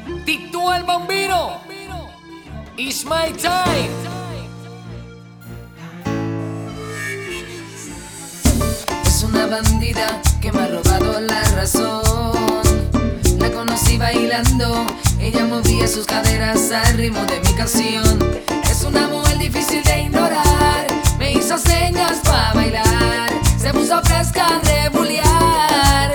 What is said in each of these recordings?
Tito el Bambino. It's my time. Es una bandida que me ha robado la razón. La conocí bailando, ella movía sus caderas al ritmo de mi canción. Es una mujer difícil de ignorar, me hizo señas para bailar, se puso fresca a rebulear.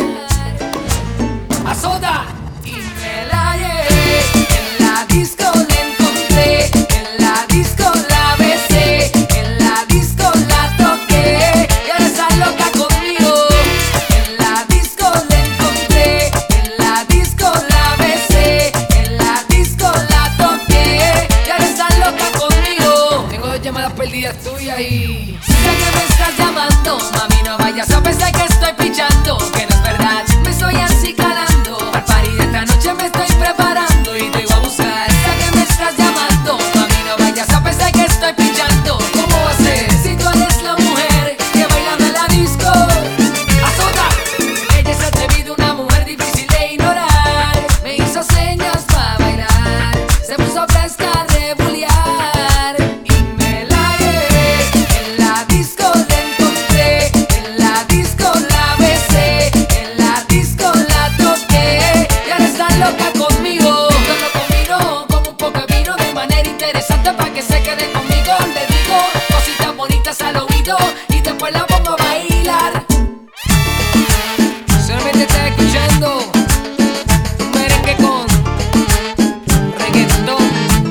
Azota. Y me la llevé, en la disco la encontré, en la disco la besé, en la disco la toqué, y ahora está loca conmigo. En la disco la encontré, en la disco la besé, en la disco la toqué, y ahora está loca conmigo. Tengo 2 llamadas perdidas tuyas y Sé que me estás llamando, mami, no vayas a pensar que estoy pichando, que no es verdad, me estoy así calando. Al party de esta noche me estoy preparando y te voy a buscar. Sé que me estás llamando, mami, no vayas a pensar que estoy pichando. ¿Cómo va a ser si tú eres la mujer que baila en la disco? Azota. Ella es atrevida, una mujer difícil de ignorar, me hizo señas para bailar, se puso fresca a rebulear. Y me la llevé, en la disco la encontré, en la disco la besé, en la disco la toqué, y ahora está loca conmigo. Yo lo combino con un poco de vino de manera interesante para que se quede conmigo. Le digo cositas bonitas al oído y después la pongo a bailar. solamente estás escuchando un merengue con reggaetón.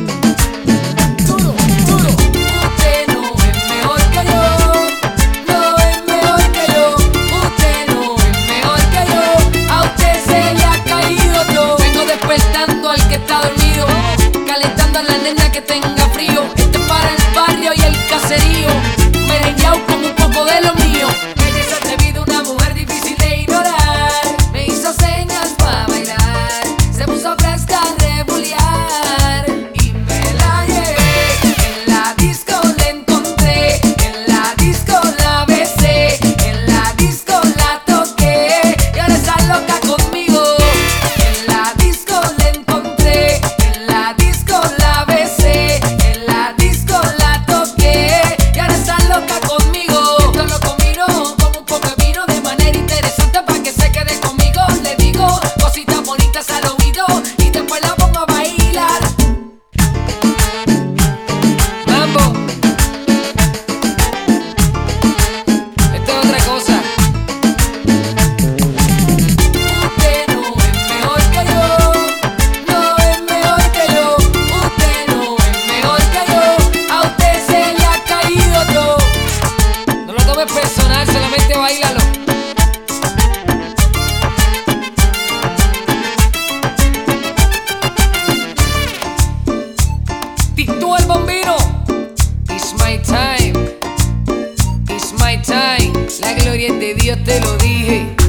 Duro, duro. Usted no es mejor que yo, no es mejor que yo. Usted no es mejor que yo, a usted se le ha caído todo. Vengo despertando al que está dormido, calentando a la nena que tenga frío. Este es para el barrio y el caserío, merengueado con un poco de lo mío. Ella es atrevida, una mujer difícil de ignorar, me hizo señas para bailar, se puso fresca a rebulear. Y me la llevé, en la disco la encontré, en la disco la besé, en la disco la toqué, y ahora está loca conmigo. En la disco la encontré, en la disco la besé, en la disco la toqué, y ahora está loca conmigo. Esto lo combino con un poco de vino de manera interesante para que se quede conmigo. Le digo cositas bonitas al oído y después la pongo a bailar. Mambo. Esto es otra cosa. Usted no es mejor que yo, no es mejor que yo. Usted no es mejor que yo, a usted se le ha caído todo. No lo tomes personal, solamente bailalo. Tito el Bambino. It's my time. It's my time. La gloria es de Dios, te lo dije.